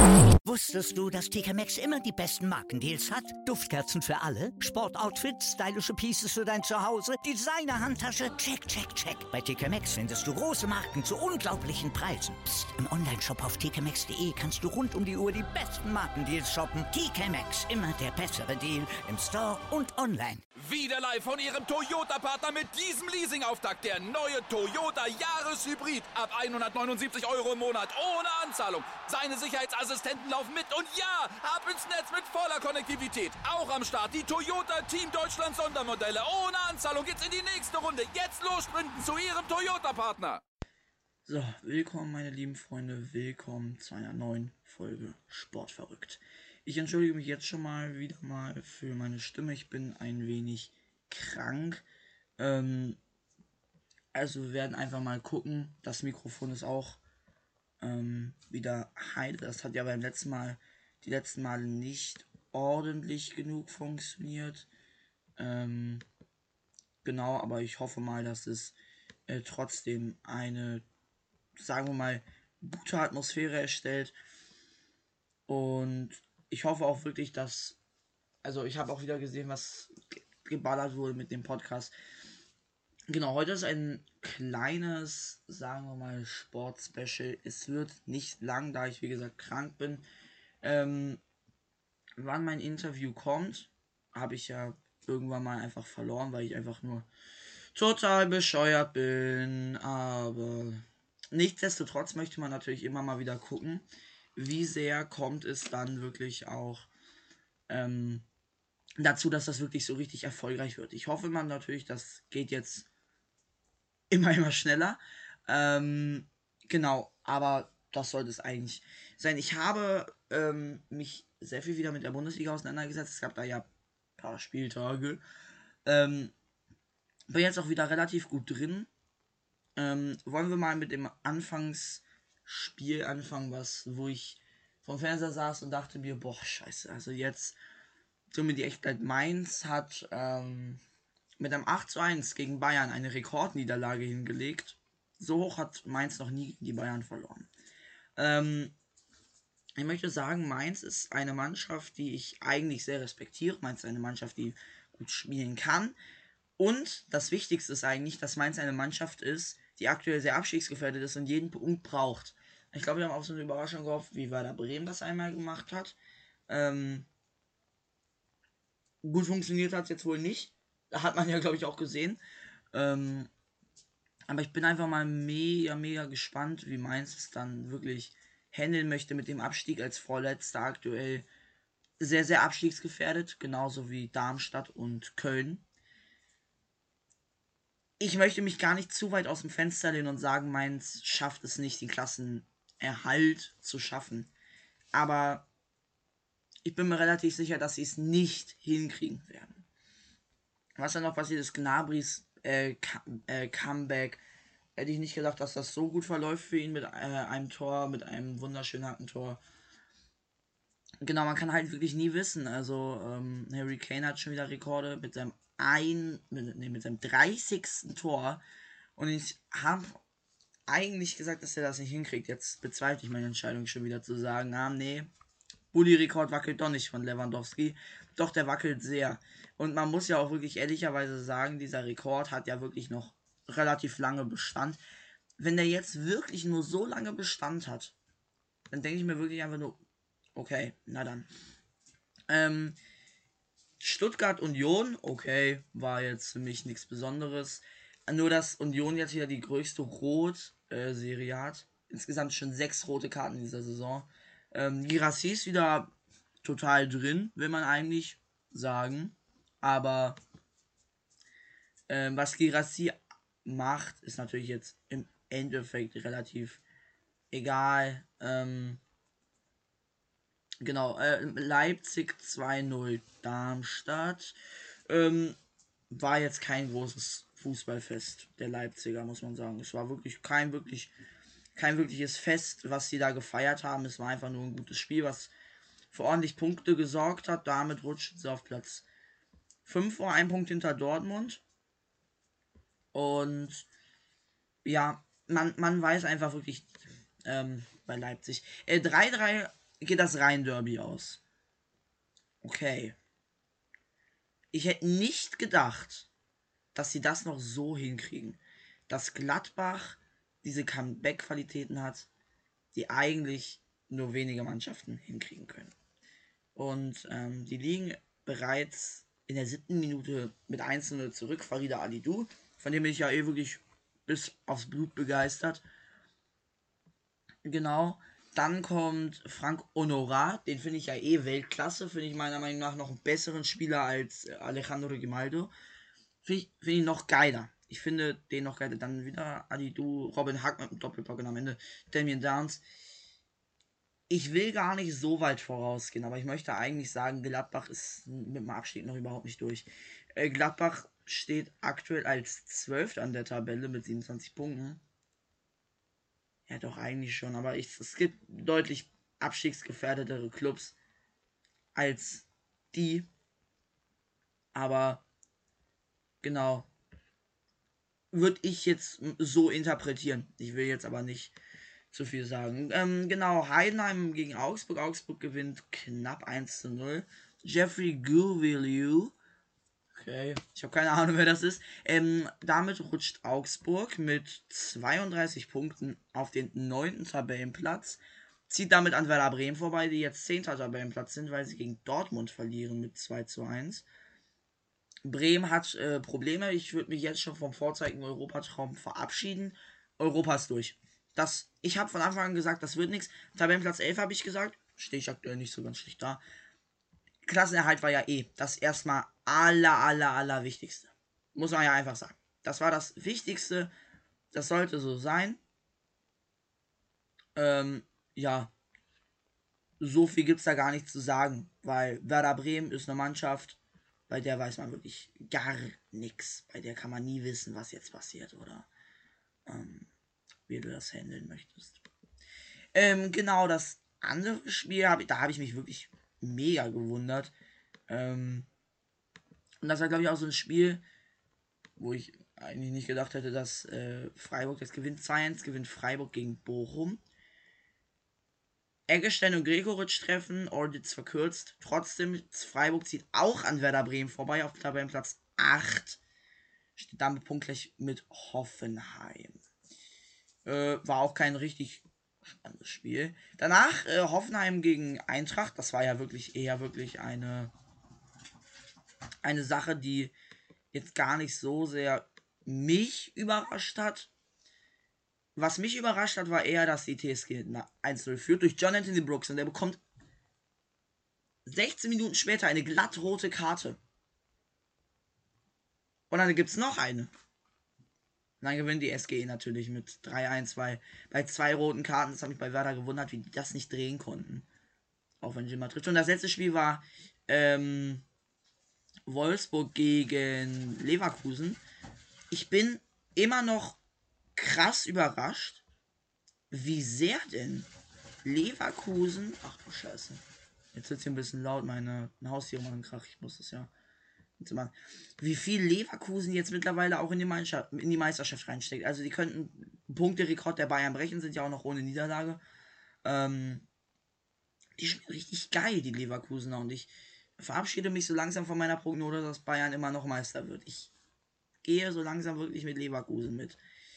Wusstest du, dass TK Maxx immer die besten Markendeals hat? Duftkerzen für alle, Sportoutfits, stylische Pieces für dein Zuhause, Designer-Handtasche, check, check, check. Bei TK Maxx findest du große Marken zu unglaublichen Preisen. Psst. Im Onlineshop auf tkmaxx.de kannst du rund um die Uhr die besten Markendeals shoppen. TK Maxx, immer der bessere Deal im Store und online. Wieder live von Ihrem Toyota-Partner mit diesem Leasing-Auftakt. Der neue Toyota Jahreshybrid. Ab 179 € im Monat. Ohne Anzahlung. Seine Sicherheitsassistenten laufen mit. Und ja, ab ins Netz mit voller Konnektivität. Auch am Start die Toyota Team Deutschland Sondermodelle. Ohne Anzahlung geht's in die nächste Runde. Jetzt los sprinten zu Ihrem Toyota-Partner. So, willkommen meine lieben Freunde. Willkommen zu einer neuen Folge Sportverrückt. Ich entschuldige mich jetzt schon mal wieder mal für meine Stimme. Ich bin ein wenig krank. Also wir werden einfach mal gucken. Das Mikrofon ist auch wieder heil. Das hat ja die letzten Male nicht ordentlich genug funktioniert. Genau, aber ich hoffe mal, dass es trotzdem eine, sagen wir mal, gute Atmosphäre erstellt. Und ich hoffe auch wirklich, dass, also ich habe auch wieder gesehen, was geballert wurde mit dem Podcast. Genau, heute ist ein kleines, sagen wir mal, Sport-Special. Es wird nicht lang, da ich wie gesagt krank bin. Wann mein Interview kommt, habe ich ja irgendwann mal einfach verloren, weil ich einfach nur total bescheuert bin. Aber nichtsdestotrotz möchte man natürlich immer mal wieder gucken, wie sehr kommt es dann wirklich auch dazu, dass das wirklich so richtig erfolgreich wird. Ich hoffe man natürlich, das geht jetzt immer schneller. Genau, aber das sollte es eigentlich sein. Ich habe mich sehr viel wieder mit der Bundesliga auseinandergesetzt. Es gab da ja ein paar Spieltage. Bin jetzt auch wieder relativ gut drin. Wollen wir mal mit dem Anfangsspiel anfangen, wo ich vom Fernseher saß und dachte mir, boah, scheiße, also jetzt, so mit die Echtheit, Mainz hat mit einem 8:1 gegen Bayern eine Rekordniederlage hingelegt. So hoch hat Mainz noch nie gegen die Bayern verloren. Ich möchte sagen, Mainz ist eine Mannschaft, die ich eigentlich sehr respektiere. Mainz ist eine Mannschaft, die gut spielen kann. Und das Wichtigste ist eigentlich, dass Mainz eine Mannschaft ist, die aktuell sehr abstiegsgefährdet ist und jeden Punkt braucht. Ich glaube, wir haben auch so eine Überraschung gehofft, wie Werder Bremen das einmal gemacht hat. Gut funktioniert hat es jetzt wohl nicht. Da hat man ja, glaube ich, auch gesehen. Aber ich bin einfach mal mega gespannt, wie Mainz es dann wirklich handeln möchte mit dem Abstieg als Vorletzter aktuell. Sehr, sehr abstiegsgefährdet, genauso wie Darmstadt und Köln. Ich möchte mich gar nicht zu weit aus dem Fenster lehnen und sagen, Mainz schafft es nicht, den Klassenerhalt zu schaffen. Aber ich bin mir relativ sicher, dass sie es nicht hinkriegen werden. Was dann noch passiert ist, Gnabrys Comeback. Hätte ich nicht gedacht, dass das so gut verläuft für ihn mit einem Tor, mit einem wunderschönen Hackentor. Genau, man kann halt wirklich nie wissen. Also Harry Kane hat schon wieder Rekorde mit seinem mit seinem 30. Tor. Und ich habe eigentlich gesagt, dass er das nicht hinkriegt. Jetzt bezweifle ich meine Entscheidung schon wieder zu sagen, Bulli-Rekord wackelt doch nicht von Lewandowski. Doch, der wackelt sehr. Und man muss ja auch wirklich ehrlicherweise sagen, dieser Rekord hat ja wirklich noch relativ lange Bestand. Wenn der jetzt wirklich nur so lange Bestand hat, dann denke ich mir wirklich einfach nur, okay, na dann. Stuttgart Union, okay, war jetzt für mich nichts Besonderes. Nur, dass Union jetzt wieder die größte Rot-Serie hat. Insgesamt schon 6 rote Karten in dieser Saison. Girassi ist wieder total drin, will man eigentlich sagen. Aber was Girassi macht, ist natürlich jetzt im Endeffekt relativ egal. Genau, Leipzig 2:0 Darmstadt. War jetzt kein großes Fußballfest der Leipziger, muss man sagen. Es war wirklich kein wirkliches Fest, was sie da gefeiert haben. Es war einfach nur ein gutes Spiel, was für ordentlich Punkte gesorgt hat. Damit rutscht sie auf Platz 5 vor, ein Punkt hinter Dortmund. Und ja, man weiß einfach wirklich bei Leipzig. 3:3 geht das Rhein-Derby aus. Okay. Ich hätte nicht gedacht, dass sie das noch so hinkriegen. Dass Gladbach diese Comeback-Qualitäten hat, die eigentlich nur wenige Mannschaften hinkriegen können. Und die liegen bereits in der 7. Minute mit 1:0 zurück. Farida Alidou, von dem bin ich ja wirklich bis aufs Blut begeistert. Genau. Dann kommt Frank Honorat, den finde ich ja Weltklasse, finde ich meiner Meinung nach noch einen besseren Spieler als Alejandro Grimaldo. Finde ich noch geiler. Ich finde den noch geiler. Dann wieder Alidou, Robin Hack mit dem Doppelpack und am Ende Damien Downs. Ich will gar nicht so weit vorausgehen, aber ich möchte eigentlich sagen, Gladbach ist mit dem Abstieg noch überhaupt nicht durch. Gladbach steht aktuell als 12. an der Tabelle mit 27 Punkten. Ja, doch, eigentlich schon, aber es gibt deutlich abstiegsgefährdetere Clubs als die. Aber genau, würde ich jetzt so interpretieren. Ich will jetzt aber nicht zu viel sagen. Genau, Heidenheim gegen Augsburg. Augsburg gewinnt knapp 1:0. Jeffrey Gouvelou. Okay, ich habe keine Ahnung, wer das ist. Damit rutscht Augsburg mit 32 Punkten auf den 9. Tabellenplatz. Zieht damit an Werder Bremen vorbei, die jetzt 10. Tabellenplatz sind, weil sie gegen Dortmund verlieren mit 2:1. Bremen hat Probleme. Ich würde mich jetzt schon vom vorzeitigen Europatraum verabschieden. Europa ist durch. Ich habe von Anfang an gesagt, das wird nichts. Tabellenplatz 11 habe ich gesagt. Stehe ich aktuell nicht so ganz schlecht da. Klassenerhalt war ja das erstmal aller Wichtigste. Muss man ja einfach sagen. Das war das Wichtigste. Das sollte so sein. Ja. So viel gibt es da gar nicht zu sagen. Weil Werder Bremen ist eine Mannschaft, bei der weiß man wirklich gar nichts. Bei der kann man nie wissen, was jetzt passiert oder wie du das handeln möchtest. Genau, das andere Spiel, da habe ich mich wirklich mega gewundert. Und das war, glaube ich, auch so ein Spiel, wo ich eigentlich nicht gedacht hätte, dass Freiburg das gewinnt. 2:1 gewinnt Freiburg gegen Bochum. Eggestein und Gregoritsch treffen, Orditz verkürzt. Trotzdem, Freiburg zieht auch an Werder Bremen vorbei auf Tabellenplatz 8. Steht damit punktgleich mit Hoffenheim. War auch kein richtig spannendes Spiel. Danach Hoffenheim gegen Eintracht. Das war ja wirklich eher eine Sache, die jetzt gar nicht so sehr mich überrascht hat. Was mich überrascht hat, war eher, dass die TSG 1:0 führt durch John Anthony Brooks und der bekommt 16 Minuten später eine glattrote Karte. Und dann gibt es noch eine. Und dann gewinnt die SGE natürlich mit 3:1, weil bei 2 roten Karten, das hat mich bei Werder gewundert, wie die das nicht drehen konnten. Auch wenn Jimmer trifft. Und das letzte Spiel war Wolfsburg gegen Leverkusen. Ich bin immer noch krass überrascht, wie sehr denn Leverkusen... Ach du Scheiße. Jetzt wird es hier ein bisschen laut, meine Haustiere machen Krach. Ich muss das ja... Wie viel Leverkusen jetzt mittlerweile auch in die Meisterschaft reinsteckt. Also die könnten Punkterekord der Bayern brechen, sind ja auch noch ohne Niederlage. Die spielen richtig geil, die Leverkusener. Und ich verabschiede mich so langsam von meiner Prognose, dass Bayern immer noch Meister wird. Ich gehe so langsam wirklich mit Leverkusen mit.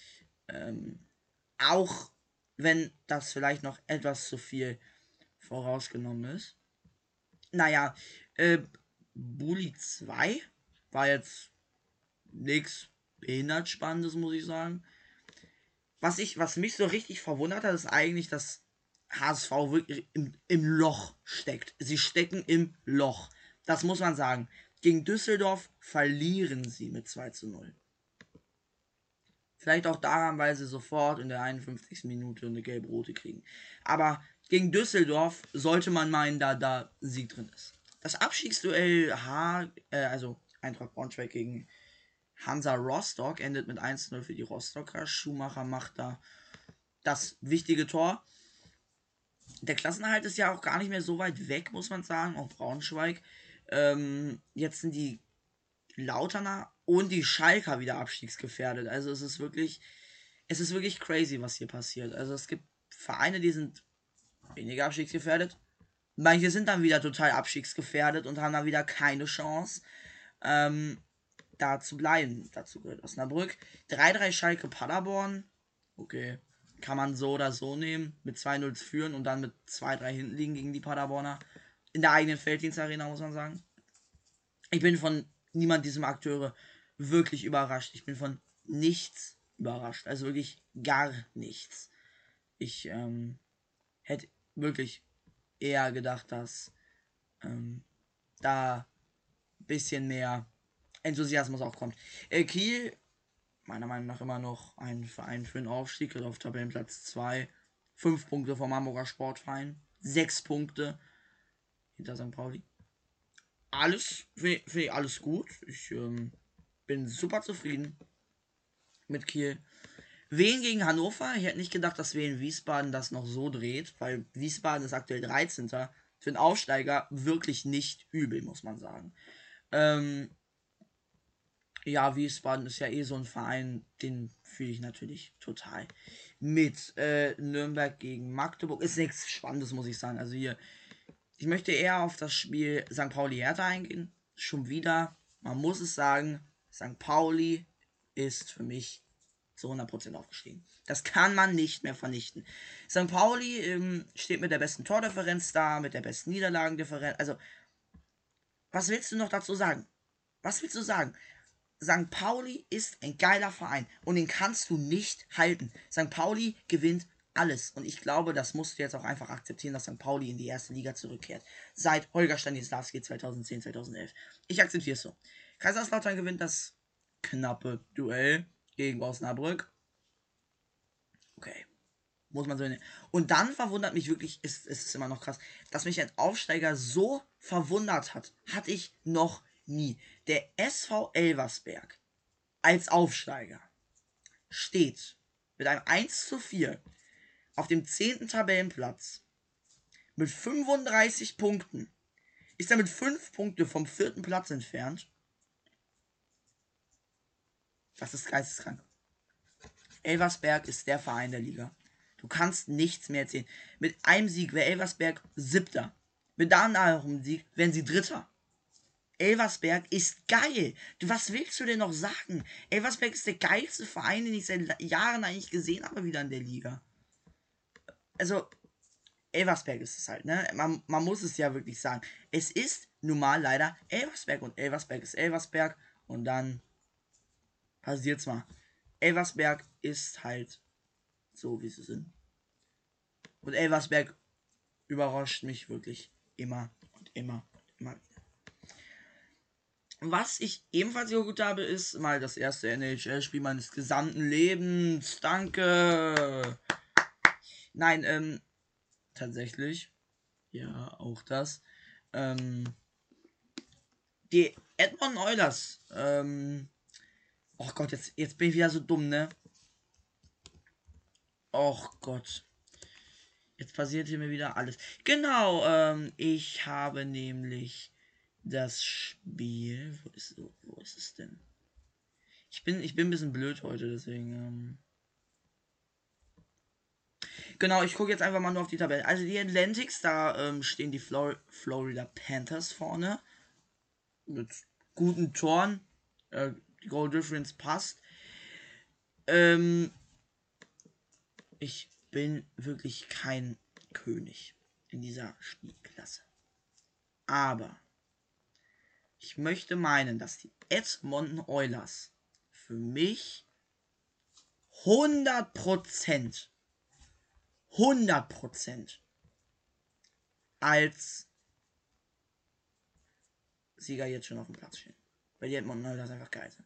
Auch wenn das vielleicht noch etwas zu viel vorausgenommen ist. Naja, Bully 2 war jetzt nichts behindert Spannendes, muss ich sagen. Was mich so richtig verwundert hat, ist eigentlich, dass HSV wirklich im Loch steckt. Sie stecken im Loch. Das muss man sagen. Gegen Düsseldorf verlieren sie mit 2:0. Vielleicht auch daran, weil sie sofort in der 51. Minute eine gelb-rote kriegen. Aber gegen Düsseldorf sollte man meinen, da Sieg drin ist. Das Abstiegsduell also Eintracht Braunschweig gegen Hansa Rostock endet mit 1:0 für die Rostocker. Schumacher macht da das wichtige Tor. Der Klassenerhalt ist ja auch gar nicht mehr so weit weg, muss man sagen. Auch Braunschweig. Jetzt sind die Lauterner und die Schalker wieder abstiegsgefährdet. Also es ist wirklich crazy, was hier passiert. Also es gibt Vereine, die sind weniger abstiegsgefährdet. Manche sind dann wieder total abstiegsgefährdet und haben dann wieder keine Chance, da zu bleiben. Dazu gehört Osnabrück. 3-3 Schalke Paderborn. Okay. Kann man so oder so nehmen. Mit 2-0 führen und dann mit 2-3 hinten liegen gegen die Paderborner. In der eigenen Felddienstarena, muss man sagen. Ich bin von niemand diesem Akteure wirklich überrascht. Ich bin von nichts überrascht. Also wirklich gar nichts. Ich hätte wirklich eher gedacht, dass da ein bisschen mehr Enthusiasmus aufkommt. Kiel, meiner Meinung nach immer noch ein Verein für den Aufstieg, auf Tabellenplatz 2. 5 Punkte vom Hamburger Sportverein. 6 Punkte hinter St. Pauli. Alles, finde ich alles gut. Ich bin super zufrieden mit Kiel. Wien gegen Hannover. Ich hätte nicht gedacht, dass Wien Wiesbaden das noch so dreht, weil Wiesbaden ist aktuell 13. Für einen Aufsteiger wirklich nicht übel, muss man sagen. Ja, Wiesbaden ist ja eh so ein Verein, den fühle ich natürlich total mit. Nürnberg gegen Magdeburg ist nichts Spannendes, muss ich sagen. Also hier, ich möchte eher auf das Spiel St. Pauli-Hertha eingehen. Schon wieder, man muss es sagen, St. Pauli ist für mich zu 100% aufgestiegen. Das kann man nicht mehr vernichten. St. Pauli steht mit der besten Tordifferenz da, mit der besten Niederlagendifferenz. Also, was willst du noch dazu sagen? Was willst du sagen? St. Pauli ist ein geiler Verein und den kannst du nicht halten. St. Pauli gewinnt alles und ich glaube, das musst du jetzt auch einfach akzeptieren, dass St. Pauli in die erste Liga zurückkehrt. Seit Holger Stanislawski 2010, 2011. Ich akzeptiere es so. Kaiserslautern gewinnt das knappe Duell gegen Osnabrück. Okay. Muss man so nennen. Und dann verwundert mich wirklich, ist immer noch krass, dass mich ein Aufsteiger so verwundert hat. Hatte ich noch nie. Der SV Elversberg als Aufsteiger steht mit einem 1:4 auf dem 10. Tabellenplatz mit 35 Punkten. Ist damit 5 Punkte vom 4. Platz entfernt. Das ist geisteskrank. Elversberg ist der Verein der Liga. Du kannst nichts mehr erzählen. Mit einem Sieg wäre Elversberg 7. Mit einem Sieg wären sie 3. Elversberg ist geil. Was willst du denn noch sagen? Elversberg ist der geilste Verein, den ich seit Jahren eigentlich gesehen habe, wieder in der Liga. Also, Elversberg ist es halt, ne? Man muss es ja wirklich sagen. Es ist nun mal leider Elversberg und Elversberg ist Elversberg und dann passiert's mal. Elversberg ist halt so, wie sie sind. Und Elversberg überrascht mich wirklich immer und immer und immer wieder. Was ich ebenfalls geguckt habe, ist mal das erste NHL-Spiel meines gesamten Lebens. Danke! Nein, tatsächlich. Ja, auch das. Die Edmonton Oilers. Oh Gott, jetzt bin ich wieder so dumm, ne? Och Gott. Jetzt passiert hier mir wieder alles. Genau, ich habe nämlich das Spiel. Wo ist es denn? Ich bin ein bisschen blöd heute, deswegen. Genau, ich gucke jetzt einfach mal nur auf die Tabelle. Also die Atlantics, da stehen die Florida Panthers vorne. Mit guten Toren. Die Goal Difference passt. Ich bin wirklich kein König in dieser Spielklasse. Aber ich möchte meinen, dass die Edmonton Oilers für mich 100% als Sieger jetzt schon auf dem Platz stehen. Weil die Edmonton Oilers einfach geil sind.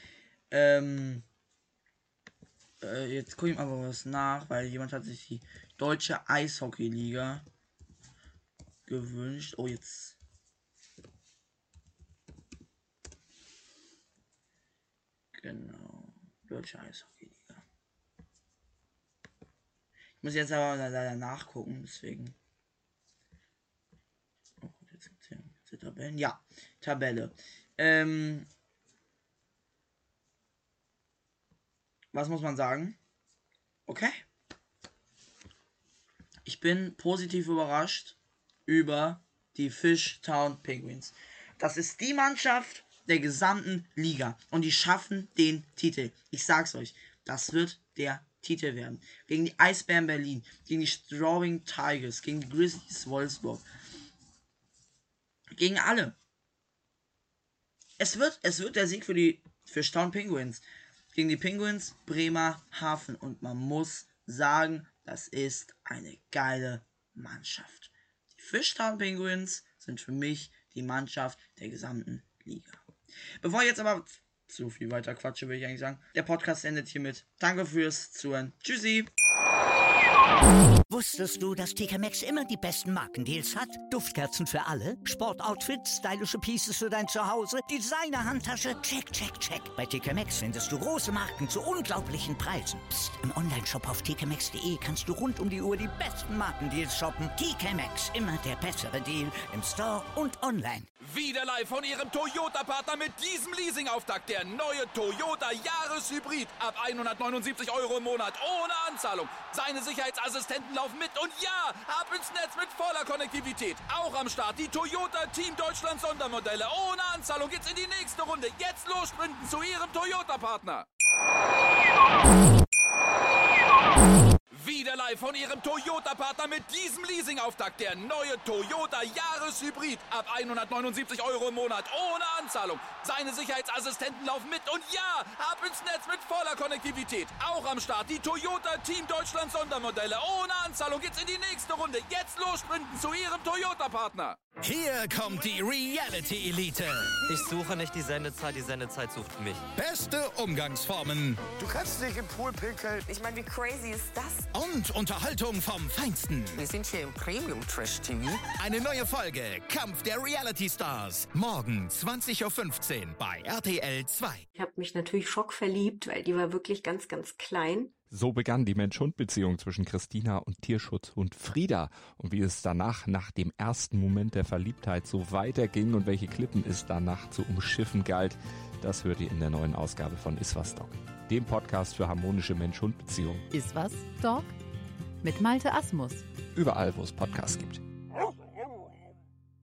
Jetzt gucke ich mal was nach, weil jemand hat sich die deutsche Eishockey-Liga gewünscht. Oh, jetzt. Genau. Deutsche Eishockey-Liga. Ich muss jetzt aber leider nachgucken, deswegen. Oh, jetzt gibt's hier Tabellen. Ja, Tabelle. Was muss man sagen? Okay. Ich bin positiv überrascht über die Fishtown Penguins. Das ist die Mannschaft der gesamten Liga und die schaffen den Titel. Ich sag's euch, das wird der Titel werden. Gegen die Eisbären Berlin, gegen die Straubing Tigers, gegen die Grizzlies Wolfsburg. Gegen alle. Es wird der Sieg für die Fishtown Penguins. Gegen die Penguins Bremerhaven. Und man muss sagen, das ist eine geile Mannschaft. Die Fishtown Penguins sind für mich die Mannschaft der gesamten Liga. Bevor ich jetzt aber zu viel weiter quatsche, will ich eigentlich sagen, der Podcast endet hiermit. Danke fürs Zuhören. Tschüssi. Wusstest du, dass TK Maxx immer die besten Markendeals hat? Duftkerzen für alle, Sportoutfits, stylische Pieces für dein Zuhause, Designer-Handtasche, check, check, check. Bei TK Maxx findest du große Marken zu unglaublichen Preisen. Psst. Im Onlineshop auf tkmaxx.de kannst du rund um die Uhr die besten Markendeals shoppen. TK Maxx, immer der bessere Deal im Store und online. Wieder live von Ihrem Toyota-Partner mit diesem Leasing-Auftakt. Der neue Toyota Jahreshybrid. Ab 179 € im Monat. Ohne Anzahlung. Seine Sicherheitsassistenten laufen mit. Und ja, ab ins Netz mit voller Konnektivität. Auch am Start die Toyota Team Deutschland Sondermodelle. Ohne Anzahlung geht's in die nächste Runde. Jetzt los sprinten zu Ihrem Toyota-Partner. Wieder live von Ihrem Toyota-Partner mit diesem Leasing-Auftakt. Der neue Toyota Jahreshybrid. Ab 179 € im Monat. Ohne Anzahlung. Seine Sicherheitsassistenten laufen mit. Und ja, ab ins Netz mit voller Konnektivität. Auch am Start die Toyota Team Deutschland Sondermodelle. Ohne Anzahlung geht's in die nächste Runde. Jetzt los sprinten zu Ihrem Toyota-Partner. Hier kommt die Reality-Elite. Ich suche nicht die Sendezeit sucht mich. Beste Umgangsformen Du kannst nicht im Pool pinkeln. Ich meine, wie crazy ist das? und Unterhaltung vom Feinsten. Wir sind hier im Premium-Trash-TV. Eine neue Folge Kampf der Reality-Stars. Morgen 20:15 Uhr bei RTL 2. Ich habe mich natürlich schockverliebt, weil die war wirklich ganz, ganz klein. So begann die Mensch-Hund-Beziehung zwischen Christina und Tierschutzhund Frieda. Und wie es danach, nach dem ersten Moment der Verliebtheit, so weiterging und welche Klippen es danach zu umschiffen galt, das hört ihr in der neuen Ausgabe von Iswas Dog, dem Podcast für harmonische Mensch-Hund-Beziehungen. Iswas Dog mit Malte Asmus. Überall, wo es Podcasts gibt.